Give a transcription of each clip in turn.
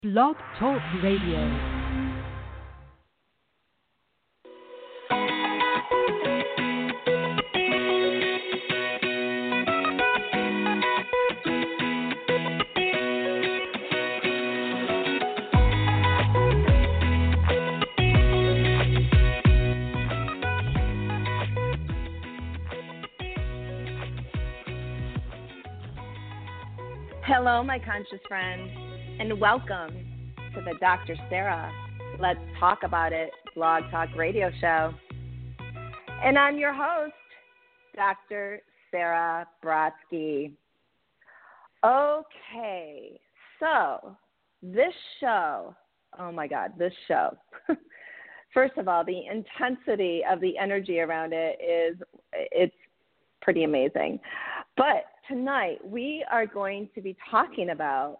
Blog Talk Radio. Hello, my conscious friends, and welcome to the Dr. Sarah Let's Talk About It Blog Talk Radio Show. And I'm your host, Dr. Sarah Brodsky. Okay, so this show, oh my God, this show. First of all, the intensity of the energy around it's pretty amazing. But tonight we are going to be talking about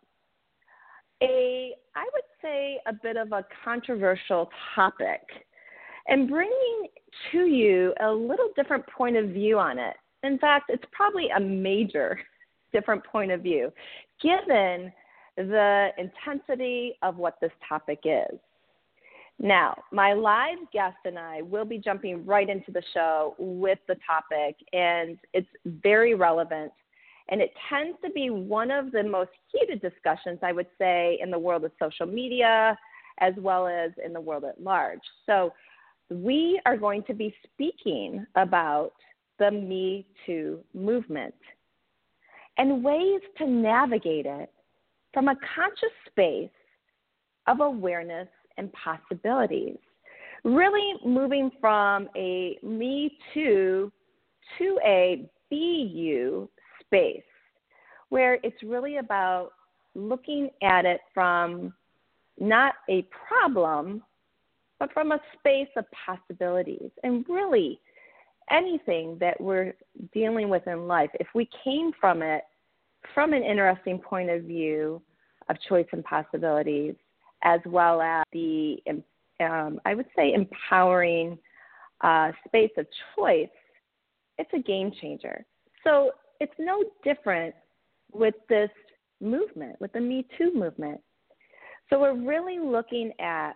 I would say a bit of a controversial topic and bringing to you a little different point of view on it. In fact, it's probably a major different point of view given the intensity of what this topic is. Now, my live guest and I will be jumping right into the show with the topic, and it's very relevant. And it tends to be one of the most heated discussions, I would say, in the world of social media as well as in the world at large. So we are going to be speaking about the Me Too movement and ways to navigate it from a conscious space of awareness and possibilities, really moving from a Me Too to a Be You space, where it's really about looking at it from not a problem, but from a space of possibilities. And really, anything that we're dealing with in life, if we came from it from an interesting point of view of choice and possibilities, as well as the, I would say, empowering space of choice, it's a game changer. So it's no different with this movement, with the Me Too movement. So we're really looking at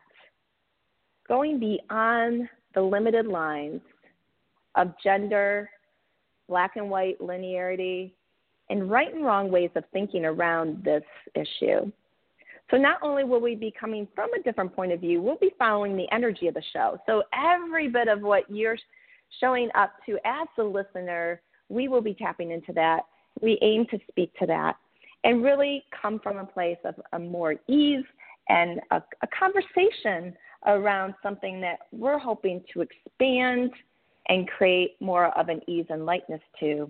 going beyond the limited lines of gender, black and white linearity, and right and wrong ways of thinking around this issue. So not only will we be coming from a different point of view, we'll be following the energy of the show. So every bit of what you're showing up to as the listener, we will be tapping into that. We aim to speak to that and really come from a place of a more ease and a conversation around something that we're hoping to expand and create more of an ease and lightness to.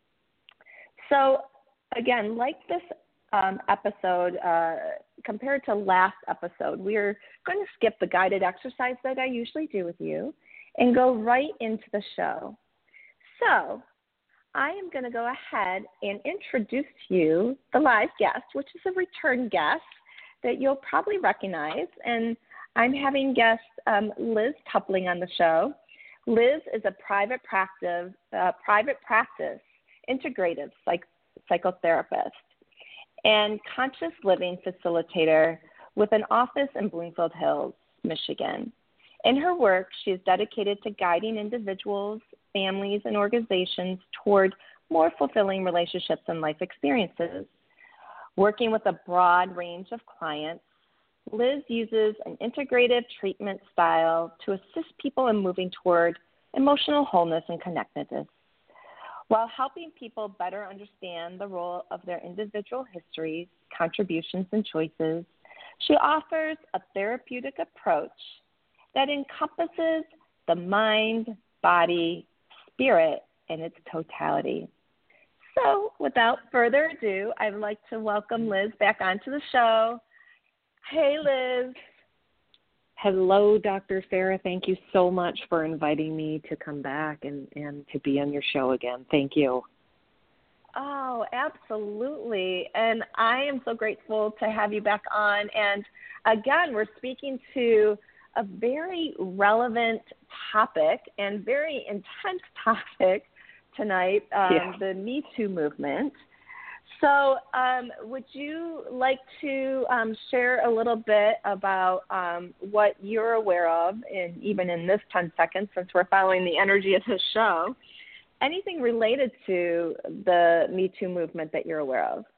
So again, like this episode, compared to last episode, we're going to skip the guided exercise that I usually do with you and go right into the show. So I am going to go ahead and introduce to you the live guest, which is a return guest that you'll probably recognize. And I'm having guest Liz Toppling on the show. Liz is a private practice integrative psychotherapist and conscious living facilitator with an office in Bloomfield Hills, Michigan. In her work, she is dedicated to guiding individuals, families, and organizations toward more fulfilling relationships and life experiences. Working with a broad range of clients, Liz uses an integrative treatment style to assist people in moving toward emotional wholeness and connectedness, while helping people better understand the role of their individual histories, contributions, and choices. She offers a therapeutic approach that encompasses the mind, body, spirit in its totality. So without further ado, I'd like to welcome Liz back onto the show. Hey, Liz. Hello, Dr. Sarah. Thank you so much for inviting me to come back and to be on your show again. Thank you. Oh, absolutely. And I am so grateful to have you back on. And again, we're speaking to a very relevant topic and very intense topic tonight, the Me Too movement. So would you like to share a little bit about what you're aware of, and even in this 10 seconds, since we're following the energy of this show, anything related to the Me Too movement that you're aware of?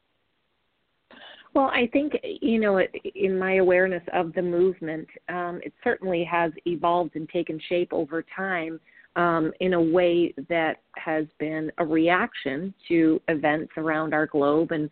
Well, I think, in my awareness of the movement, it certainly has evolved and taken shape over time in a way that has been a reaction to events around our globe and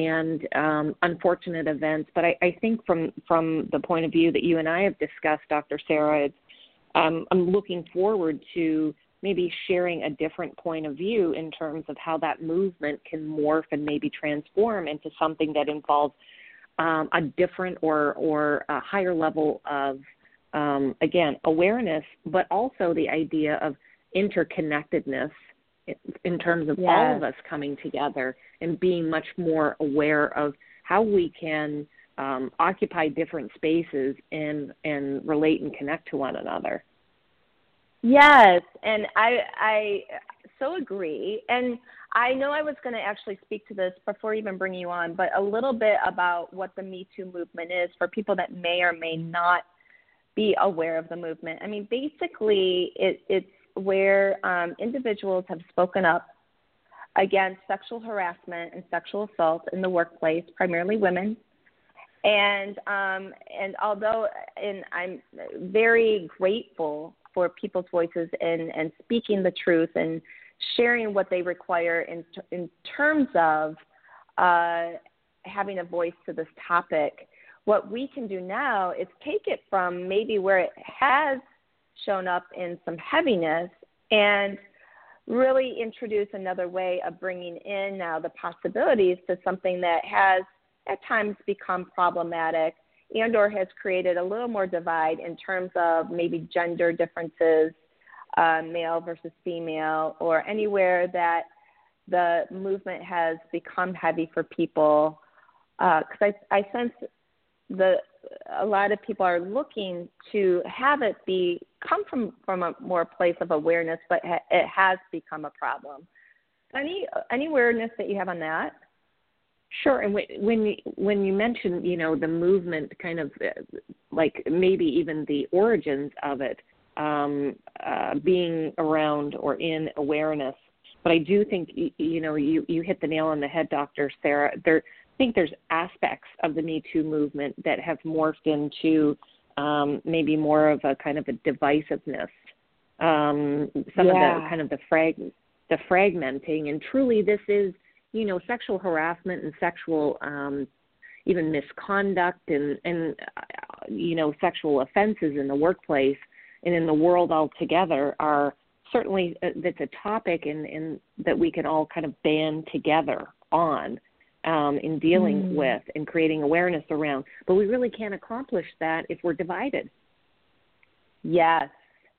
unfortunate events. But I think from the point of view that you and I have discussed, Dr. Sarah, I'm looking forward to maybe sharing a different point of view in terms of how that movement can morph and maybe transform into something that involves a different or a higher level of, again, awareness, but also the idea of interconnectedness in terms of all of us coming together and being much more aware of how we can occupy different spaces and relate and connect to one another. Yes, and I so agree. And I know I was going to actually speak to this before even bringing you on, but a little bit about what the Me Too movement is for people that may or may not be aware of the movement. I mean, basically, it's where individuals have spoken up against sexual harassment and sexual assault in the workplace, primarily women. And although I'm very grateful for people's voices and speaking the truth and sharing what they require in terms of having a voice to this topic, what we can do now is take it from maybe where it has shown up in some heaviness and really introduce another way of bringing in now the possibilities to something that has at times become problematic and or has created a little more divide in terms of maybe gender differences, male versus female, or anywhere that the movement has become heavy for people. Because I sense a lot of people are looking to have it come from a more place of awareness, but it has become a problem. Any awareness that you have on that? Sure. And when you mentioned, the movement, kind of like maybe even the origins of it being around or in awareness, but I do think, you hit the nail on the head, Dr. Sarah. I think there's aspects of the Me Too movement that have morphed into maybe more of a kind of a divisiveness, some of the kind of the fragmenting, and truly this is, sexual harassment and sexual even misconduct and sexual offenses in the workplace and in the world altogether are certainly that's a topic and that we can all kind of band together on in dealing with and creating awareness around. But we really can't accomplish that if we're divided. Yes.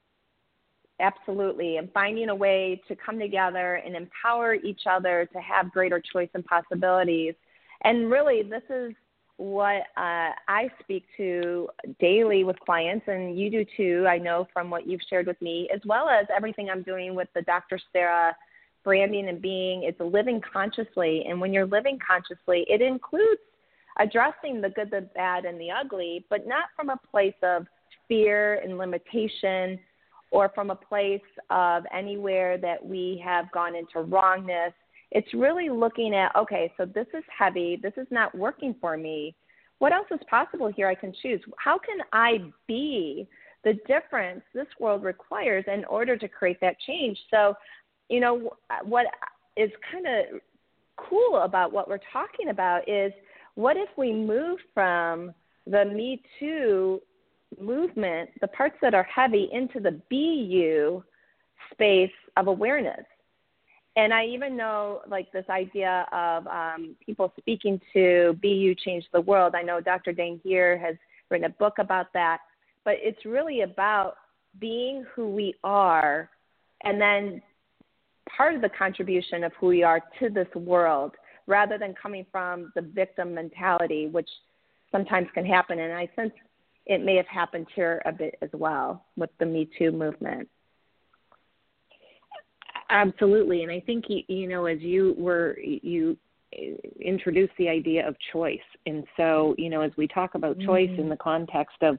Absolutely, and finding a way to come together and empower each other to have greater choice and possibilities. And really, this is what I speak to daily with clients, and you do too, I know from what you've shared with me, as well as everything I'm doing with the Dr. Sarah branding and being. It's living consciously, and when you're living consciously, it includes addressing the good, the bad, and the ugly, but not from a place of fear and limitation, or from a place of anywhere that we have gone into wrongness. It's really looking at, okay, so this is heavy. This is not working for me. What else is possible here I can choose? How can I be the difference this world requires in order to create that change? So, what is kind of cool about what we're talking about is what if we move from the Me Too movement, the parts that are heavy, into the BU space of awareness. And I even know like this idea of people speaking to BU change the world. I know Dr. Dain Heer has written a book about that, but it's really about being who we are and then part of the contribution of who we are to this world rather than coming from the victim mentality, which sometimes can happen. And I sense it may have happened here a bit as well with the Me Too movement. Absolutely. And I think, as you introduce the idea of choice. And so, as we talk about choice in the context of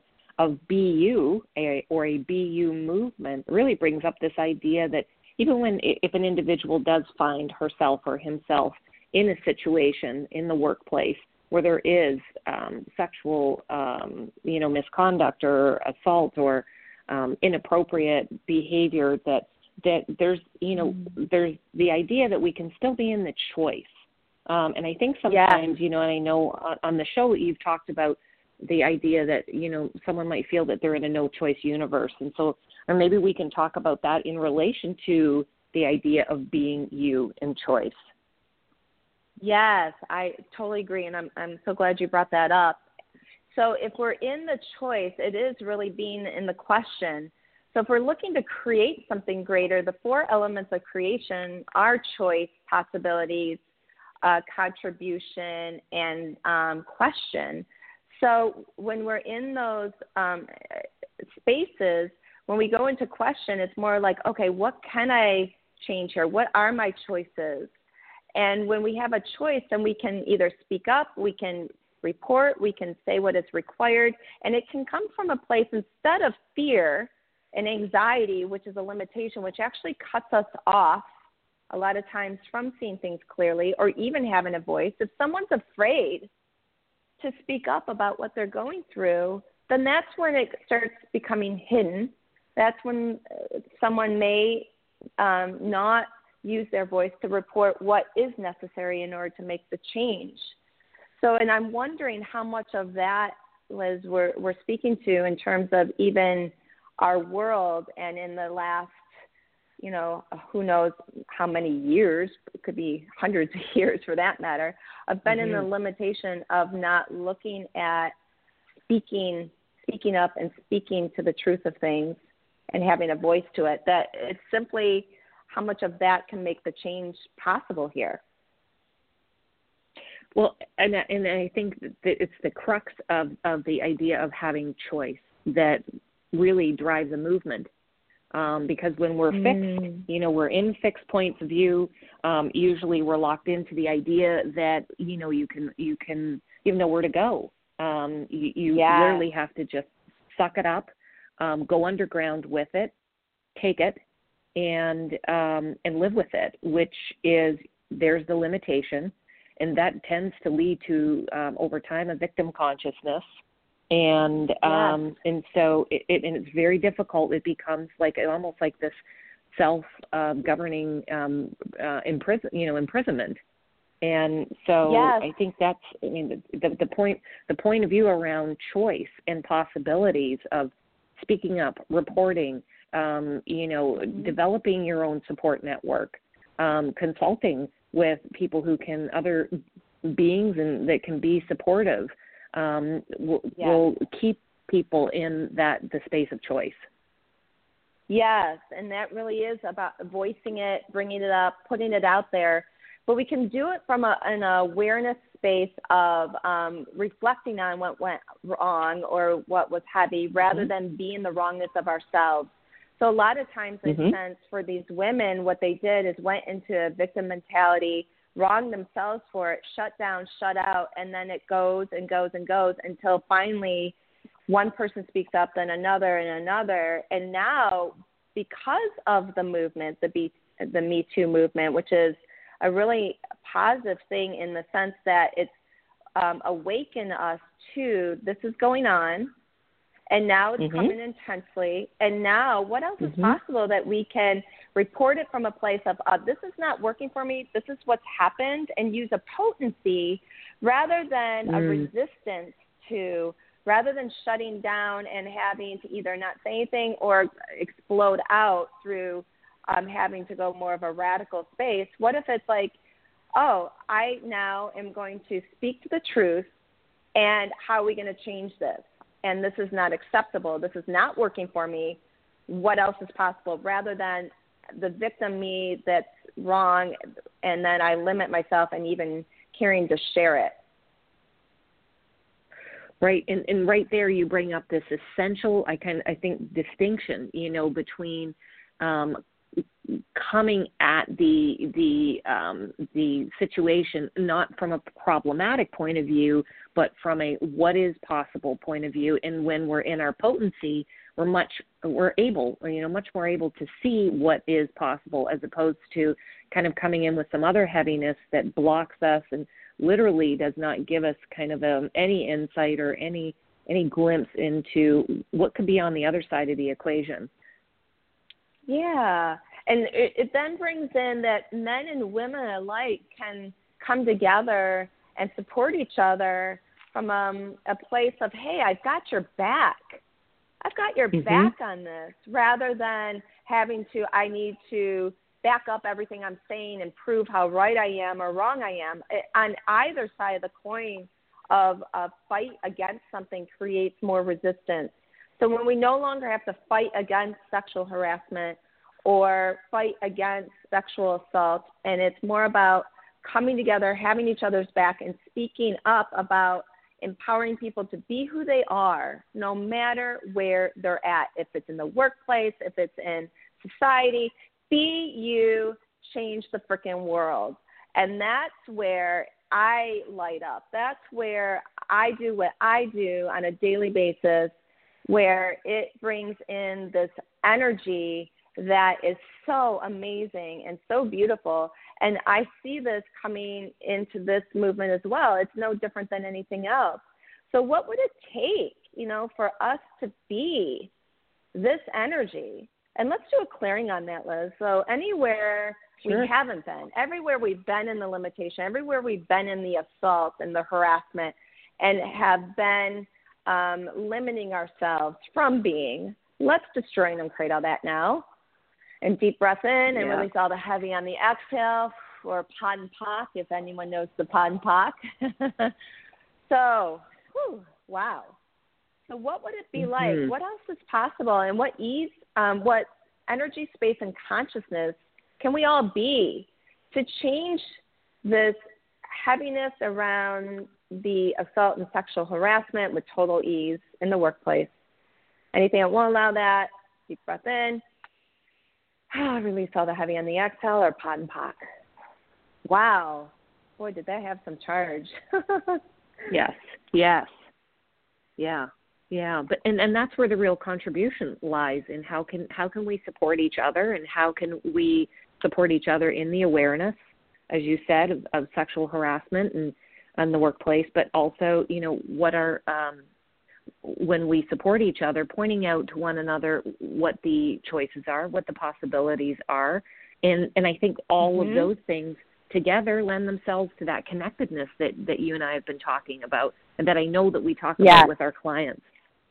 BU or a BU movement, really brings up this idea that even if an individual does find herself or himself in a situation in the workplace where there is sexual, misconduct or assault or inappropriate behavior, that there's the idea that we can still be in the choice. And I think sometimes, and I know on the show you've talked about the idea that, someone might feel that they're in a no-choice universe. And so, or maybe we can talk about that in relation to the idea of being you in choice. Yes, I totally agree, and I'm so glad you brought that up. So if we're in the choice, it is really being in the question. So if we're looking to create something greater, the 4 elements of creation are choice, possibilities, contribution, and question. So when we're in those spaces, when we go into question, it's more like, okay, what can I change here? What are my choices? And when we have a choice, then we can either speak up, we can report, we can say what is required, and it can come from a place instead of fear and anxiety, which is a limitation, which actually cuts us off a lot of times from seeing things clearly or even having a voice. If someone's afraid to speak up about what they're going through, then that's when it starts becoming hidden. That's when someone may not use their voice to report what is necessary in order to make the change. So, and I'm wondering how much of that, Liz, we're speaking to in terms of even our world, and in the last, who knows how many years, it could be hundreds of years for that matter, I've been in the limitation of not looking at speaking up and speaking to the truth of things and having a voice to it. That it's simply how much of that can make the change possible here. Well, and I think that it's the crux of the idea of having choice that really drives a movement. Because when we're fixed, we're in fixed points of view. Usually, we're locked into the idea that you have nowhere to go. You literally have to just suck it up, go underground with it, take it, and live with it. Which is there's the limitation, and that tends to lead to over time a victim consciousness. And so it's very difficult. It becomes almost like this self-governing imprisonment. And so I think that's the point of view around choice and possibilities of speaking up, reporting, developing your own support network, consulting with people other beings that can be supportive. Will keep people in the space of choice. Yes, and that really is about voicing it, bringing it up, putting it out there. But we can do it from an awareness space of reflecting on what went wrong or what was heavy, rather than being the wrongness of ourselves. So a lot of times I sense for these women, what they did is went into a victim mentality, wrong themselves for it, shut down, shut out, and then it goes and goes and goes until finally one person speaks up, then another and another. And now, because of the movement, the Me Too movement, which is a really positive thing in the sense that it's awakened us to this is going on, and now it's coming intensely. And now what else is possible that we can report it from a place of this is not working for me, this is what's happened, and use a potency rather than a resistance to, rather than shutting down and having to either not say anything or explode out through having to go more of a radical space. What if it's like, I now am going to speak to the truth, and how are we going to change this? And this is not acceptable. This is not working for me. What else is possible? Rather than the victim me that's wrong, and then I limit myself and even caring to share it. Right, and right there you bring up this essential, I think, distinction, between coming at the situation not from a problematic point of view, but from a what is possible point of view. And when we're in our potency, we're much more able to see what is possible, as opposed to kind of coming in with some other heaviness that blocks us and literally does not give us kind of any insight or any glimpse into what could be on the other side of the equation. Yeah. And it then brings in that men and women alike can come together and support each other from a place of, hey, I've got your back. I've got your back on this, rather than I need to back up everything I'm saying and prove how right I am or wrong I am. On either side of the coin of a fight against something creates more resistance. So when we no longer have to fight against sexual harassment or fight against sexual assault, and it's more about coming together, having each other's back, and speaking up about empowering people to be who they are, no matter where they're at, if it's in the workplace, if it's in society. Be you, change the freaking world. And that's where I light up. That's where I do what I do on a daily basis, where it brings in this energy that is so amazing and so beautiful. And I see this coming into this movement as well. It's no different than anything else. So what would it take, for us to be this energy? And let's do a clearing on that, Liz. So anywhere we haven't been, everywhere we've been in the limitation, everywhere we've been in the assault and the harassment, and have been limiting ourselves from being, let's destroy and create all that now. And deep breath in and release all the heavy on the exhale, or Pod and Pock, if anyone knows the Pod and Pock. So, wow. So what would it be like? What else is possible? And what ease, what energy, space, and consciousness can we all be to change this heaviness around the assault and sexual harassment with total ease in the workplace? Anything that won't allow that, deep breath in. Release all the heavy on the exhale, or Pod and Pock. Wow. Boy, did that have some charge. Yes. Yeah. But and that's where the real contribution lies in how can we support each other, and how can we support each other in the awareness, as you said, of sexual harassment and the workplace, but also, what are when we support each other, pointing out to one another what the choices are, what the possibilities are. And I think all of those things together lend themselves to that connectedness that you and I have been talking about, and that I know that we talk about with our clients.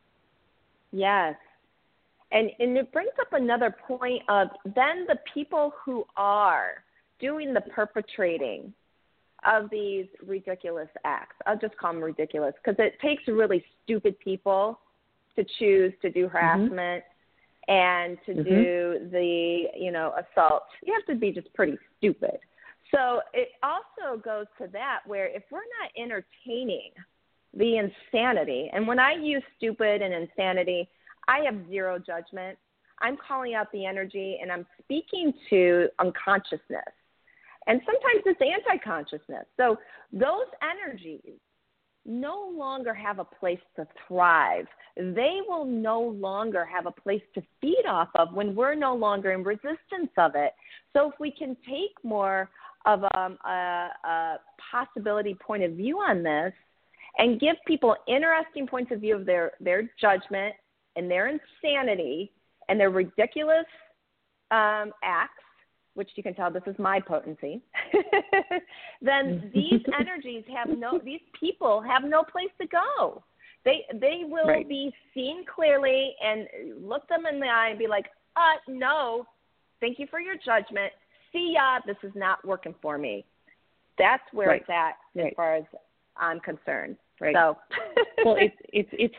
Yes. And it brings up another point of then the people who are doing the perpetrating of these ridiculous acts. I'll just call them ridiculous, because it takes really stupid people to choose to do harassment and to do the, assault. You have to be just pretty stupid. So it also goes to that, where if we're not entertaining the insanity, and when I use stupid and insanity, I have zero judgment. I'm calling out the energy, and I'm speaking to unconsciousness. And sometimes it's anti-consciousness. So those energies no longer have a place to thrive. They will no longer have a place to feed off of when we're no longer in resistance of it. So if we can take more of a possibility point of view on this, and give people interesting points of view of their judgment and their insanity and their ridiculous acts, which you can tell this is my potency, then these energies these people have no place to go. They will be seen clearly and look them in the eye and be like, no, thank you for your judgment. See ya, this is not working for me. That's where it's at as far as I'm concerned. Right. So, well, it's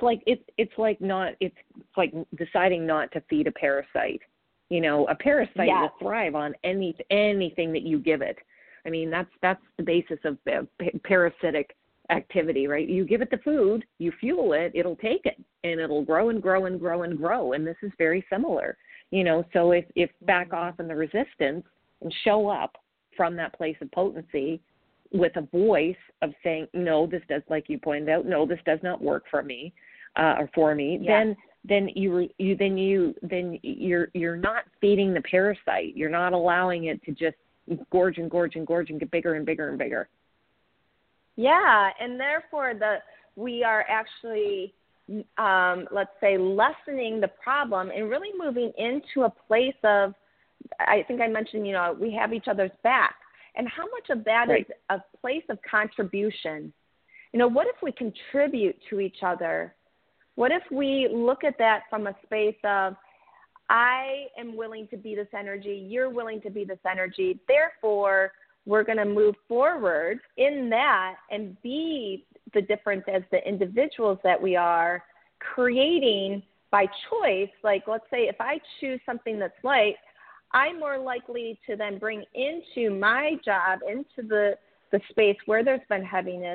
like deciding not to feed a parasite. A parasite will thrive on anything that you give it. I mean, that's the basis of parasitic activity, right? You give it the food, you fuel it, it'll take it, and it'll grow and grow and grow and grow. And this is very similar. So if back off in the resistance and show up from that place of potency with a voice of saying, no, this does, like you pointed out, no, this does not work for me, or for me, then you're not feeding the parasite. You're not allowing it to just gorge and get bigger and bigger and bigger. Yeah, and therefore we are actually, let's say, lessening the problem and really moving into a place of, I think I mentioned, we have each other's back. And how much of that is a place of contribution? What if we contribute to each other? What if we look at that from a space of, I am willing to be this energy, you're willing to be this energy, therefore we're going to move forward in that and be the difference as the individuals that we are, creating by choice. Like, let's say if I choose something that's light, I'm more likely to then bring into my job, into the space where there's been heaviness,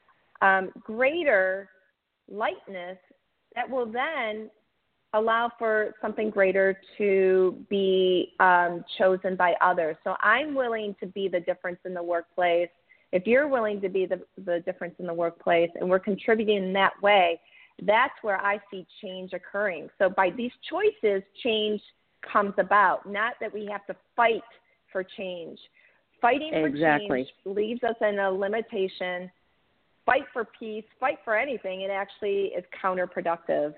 greater lightness that will then allow for something greater to be chosen by others. So I'm willing to be the difference in the workplace. If you're willing to be the difference in the workplace and we're contributing in that way, that's where I see change occurring. So by these choices, change comes about, not that we have to fight for change. Fighting for change leaves us in a limitation. Fight for peace, fight for anything, it actually is counterproductive.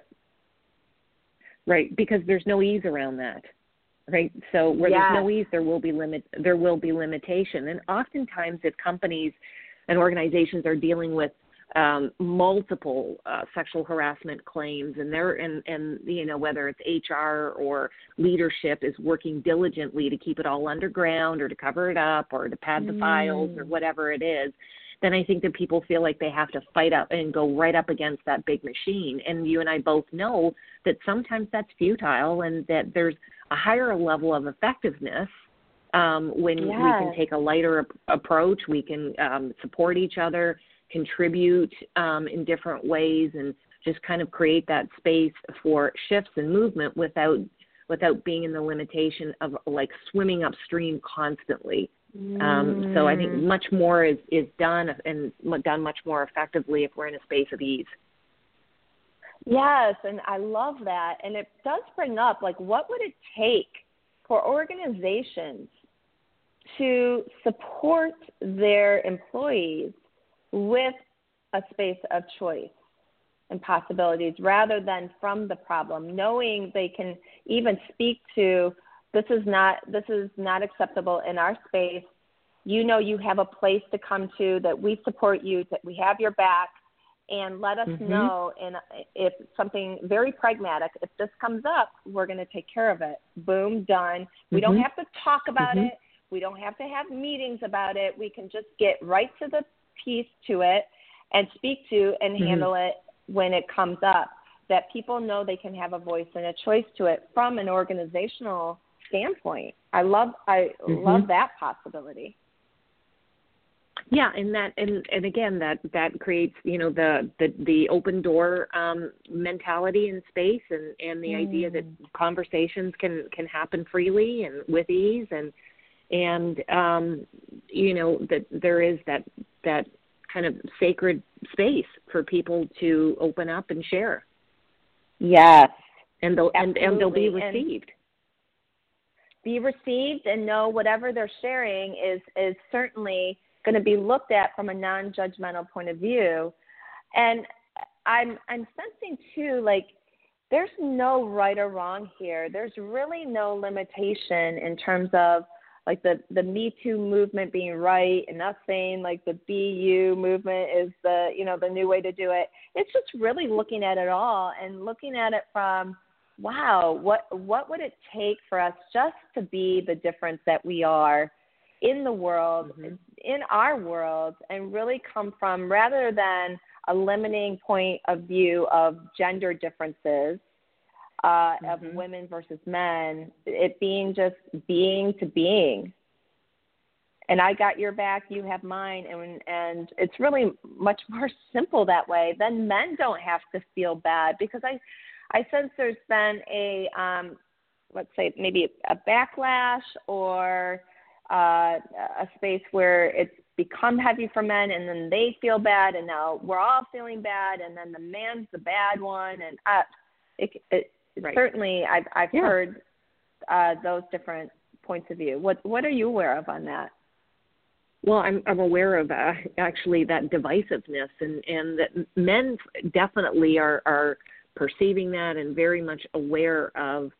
Right, because there's no ease around that, right? So where there's no ease, there will be limitation. And oftentimes if companies and organizations are dealing with multiple sexual harassment claims, and whether it's HR or leadership is working diligently to keep it all underground or to cover it up or to pad the files or whatever it is, then I think that people feel like they have to fight up and go right up against that big machine. And you and I both know that sometimes that's futile and that there's a higher level of effectiveness when we can take a lighter approach. We can support each other, contribute in different ways, and just kind of create that space for shifts and movement without being in the limitation of like swimming upstream constantly. So I think much more is done and done much more effectively if we're in a space of ease. Yes, and I love that. And it does bring up, like, what would it take for organizations to support their employees with a space of choice and possibilities rather than from the problem, knowing they can even speak to, this is not acceptable in our space. You have a place to come to, that we support you, that we have your back, and let us know. And if something very pragmatic, if this comes up, we're going to take care of it. Boom, done. We don't have to talk about it. We don't have to have meetings about it. We can just get right to the piece to it and speak to and handle it when it comes up, that people know they can have a voice and a choice to it from an organizational standpoint. I love that possibility. Yeah, and again that creates the open door mentality in space, and the idea that conversations can happen freely and with ease, and that there is that kind of sacred space for people to open up and share. Yes, and they'll be received. Be received and know whatever they're sharing is certainly going to be looked at from a non-judgmental point of view. And I'm sensing too, like, there's no right or wrong here. There's really no limitation in terms of like the Me Too movement being right and us saying like the BU movement is the new way to do it. It's just really looking at it all and looking at it from, wow, what would it take for us just to be the difference that we are in the world, in our world, and really come from, rather than a limiting point of view of gender differences, of women versus men, it being just being to being. And I got your back, you have mine, and it's really much more simple that way. Then men don't have to feel bad, because I sense there's been let's say maybe a backlash or a space where it's become heavy for men, and then they feel bad, and now we're all feeling bad, and then the man's the bad one, and Right. certainly I've heard those different points of view. What are you aware of on that? Well, I'm aware of actually that divisiveness, and that men definitely are perceiving that and very much aware of.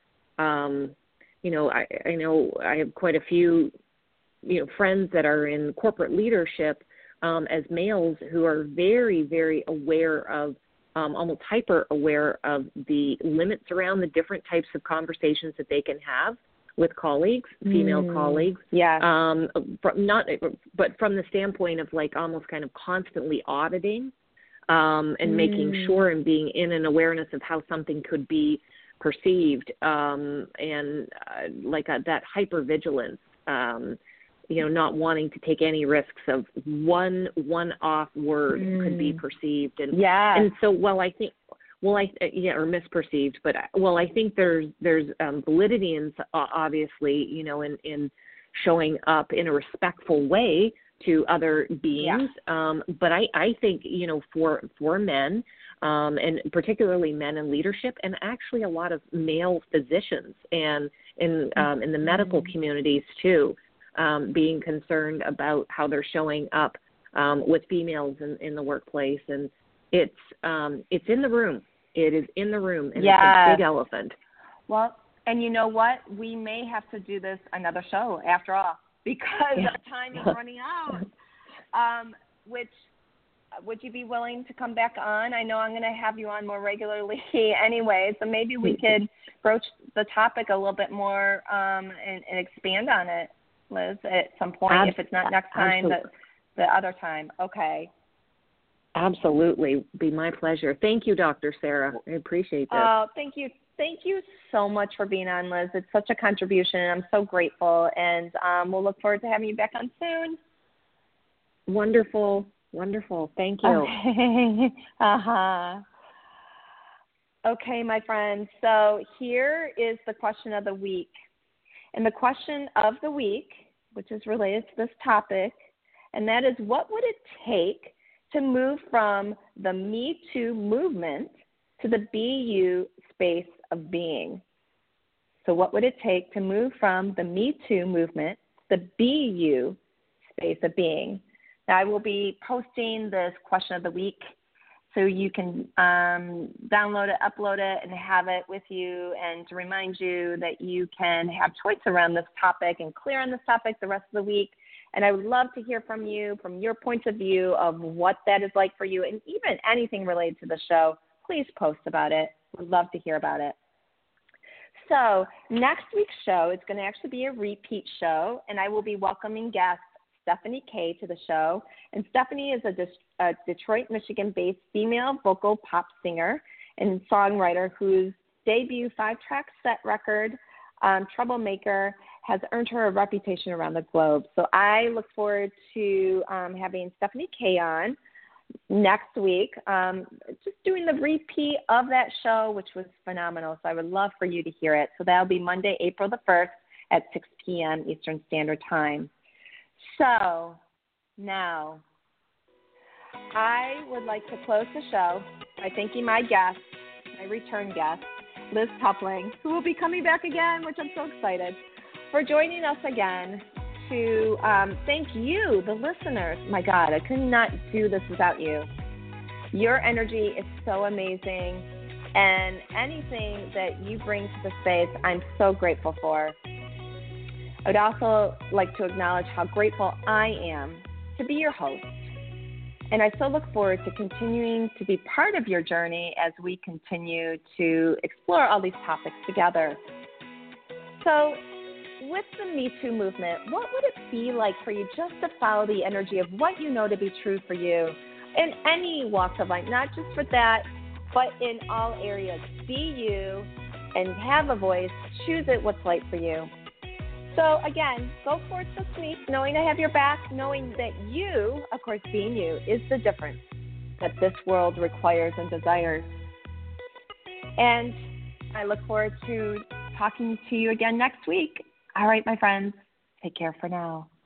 You know, I know I have quite a few, you know, friends that are in corporate leadership as males who are very, very aware of, almost hyper aware of the limits around the different types of conversations that they can have with colleagues, female colleagues. Yeah. But from the standpoint of like almost kind of constantly auditing and making sure and being in an awareness of how something could be perceived, and that hypervigilance, you know, not wanting to take any risks of one-off word could be perceived, and so or misperceived, but I think there's validity in, obviously, you know, in showing up in a respectful way to other beings, but I think, you know, for men, and particularly men in leadership, and actually a lot of male physicians and in the medical communities too, being concerned about how they're showing up with females in the workplace, and it's in the room. It is in the room, and it's a big elephant. Well, and you know what? We may have to do this another show after all, because time is running out. Which would you be willing to come back on? I know I'm going to have you on more regularly anyway, so maybe we could broach the topic a little bit more and expand on it, Liz, at some point, if it's not next time, the other time. Okay. Absolutely. Be my pleasure. Thank you, Dr. Sarah. I appreciate this. Thank you. Thank you so much for being on, Liz. It's such a contribution, and I'm so grateful, and we'll look forward to having you back on soon. Wonderful. Thank you. Okay, my friends. So here is the question of the week. And the question of the week, which is related to this topic, and that is, what would it take to move from the Me Too movement to the Be You space of being? So what would it take to move from the Me Too movement to the Be You space of being? Now, I will be posting this question of the week so you can download it, upload it, and have it with you, and to remind you that you can have choice around this topic and clear on this topic the rest of the week. And I would love to hear from you, from your points of view of what that is like for you, and even anything related to the show. Please post about it. We'd love to hear about it. So next week's show is going to actually be a repeat show, and I will be welcoming guest Stephanie Kay to the show. And Stephanie is a Detroit, Michigan-based female vocal pop singer and songwriter whose debut 5-track set record, Troublemaker, has earned her a reputation around the globe. So I look forward to having Stephanie Kay on next week, just doing the repeat of that show, which was phenomenal. So I would love for you to hear it. So that'll be Monday, April the 1st at 6 p.m. Eastern Standard Time. So now I would like to close the show by thanking my guest, my return guest, Liz Toppling, who will be coming back again, which I'm so excited, for joining us again to thank you, the listeners. My God, I could not do this without you. Your energy is so amazing, and anything that you bring to the space, I'm so grateful for. I would also like to acknowledge how grateful I am to be your host. And I so look forward to continuing to be part of your journey as we continue to explore all these topics together. So with the Me Too movement, what would it be like for you just to follow the energy of what you know to be true for you in any walks of life, not just for that, but in all areas? Be you and have a voice. Choose it what's right for you. So again, go forth this week, knowing I have your back, knowing that you, of course, being you, is the difference that this world requires and desires. And I look forward to talking to you again next week. All right, my friends, take care for now.